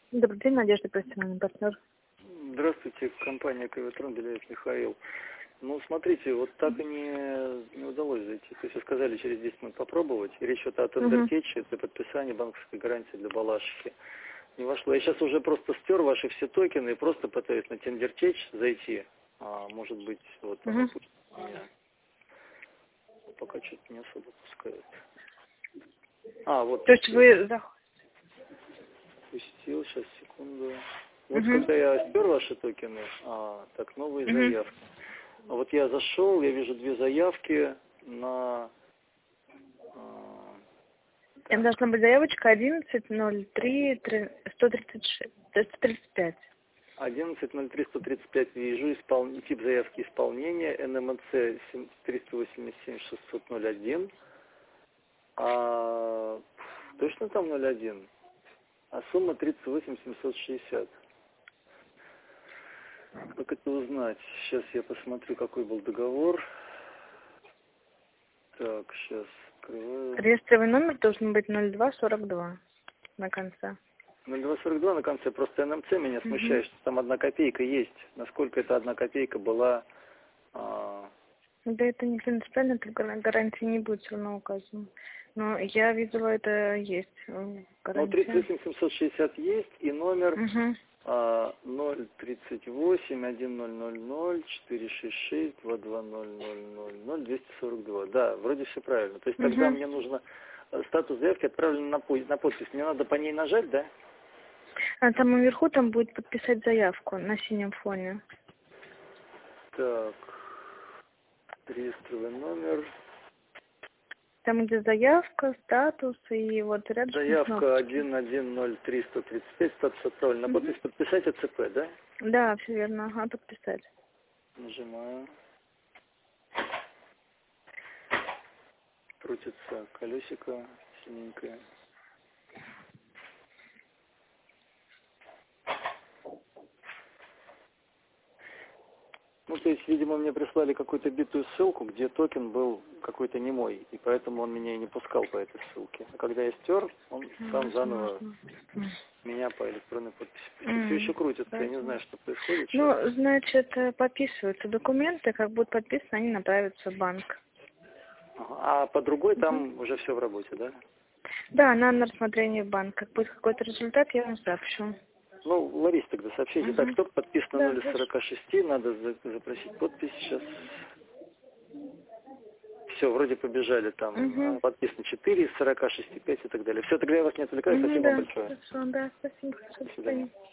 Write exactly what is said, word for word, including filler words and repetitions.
Добрый день, Надежда, профессиональный партнер. Здравствуйте, компания Каветрон, Беляев Михаил. Ну, смотрите, вот так и не, не удалось зайти. То есть вы сказали через десять минут попробовать. И речь идет о тендертече для подписания банковской гарантии для Балашихи. Не вошло. Я сейчас уже просто стер ваши все токены и просто пытаюсь на тендертеч зайти. А может быть, вот оно Угу. пусть меня пока что-то не особо пускает. А, вот. То есть вы... зах- Пустил, сейчас, секунду. Вот Угу. когда я стер ваши токены, а, так, новые Угу. заявки. А вот я зашел, я вижу две заявки на... а, Там так, должна быть заявочка одиннадцать ноль три сто тридцать шесть, сто тридцать пять. одиннадцать ноль три сто тридцать пять вижу, испол... тип заявки исполнения, эн эм цэ триста восемьдесят семь шестьсот ноль один. А, точно там ноль один? А сумма тридцать восемь семьсот шестьдесят. Как это узнать? Сейчас я посмотрю, какой был договор. Так, сейчас открываю. Реестровый номер должен быть ноль два сорок два на конце. ноль два сорок два на конце, просто эн эм цэ меня смущает, Угу. что там одна копейка есть. Насколько эта одна копейка была... А... Да это не принципиально, только на гарантии не будет все равно указано. Но я видела, это есть э, Ну, тридцать гарантия. восемь семьсот шестьдесят есть, и номер Угу. а, ноль тридцать восемь один ноль ноль ноль четыре шесть шесть два два ноль ноль ноль ноль двести сорок два. Да, вроде все правильно. То есть тогда Угу. мне нужно... э, Статус заявки отправлен на, по- на подпись. Мне надо по ней нажать, да? А там наверху там будет подписать заявку на синем фоне. Так, реестровый номер. Там, где заявка, статус и вот рядышком Заявка кнопочки. один один ноль три сто тридцать пять, статус отправлен. На подпись Мгм. подписать а цэ пэ, да? Да, все верно. Ага, подписать. Нажимаю. Крутится колесико синенькое. Ну, то есть, видимо, мне прислали какую-то битую ссылку, где токен был какой-то не мой, и поэтому он меня и не пускал по этой ссылке. А когда я стер, он сам заново Возможно. меня по электронной подписи пустил. Все еще М, крутится, я не Возможно. знаю, что происходит сейчас. Ну, значит, э, подписываются документы, как будут подписаны, они направятся в банк. Ага. А по другой Мгм. там уже все в работе, да? Да, на, на рассмотрение в банк. Как будет какой-то результат, я вам сообщу. Ну, Лариса, тогда сообщите. Так, Угу. кто подписан Да, на хорошо. ноль сорок шесть, надо за- запросить подпись сейчас. Все, вроде побежали там. Угу. а, Подписано четыре из сорока шести, пять и так далее. Все, тогда я вас не отвлекаю. Угу, Спасибо вам да, большое. хорошо, да, спасибо, хорошо, До до свидания. свидания.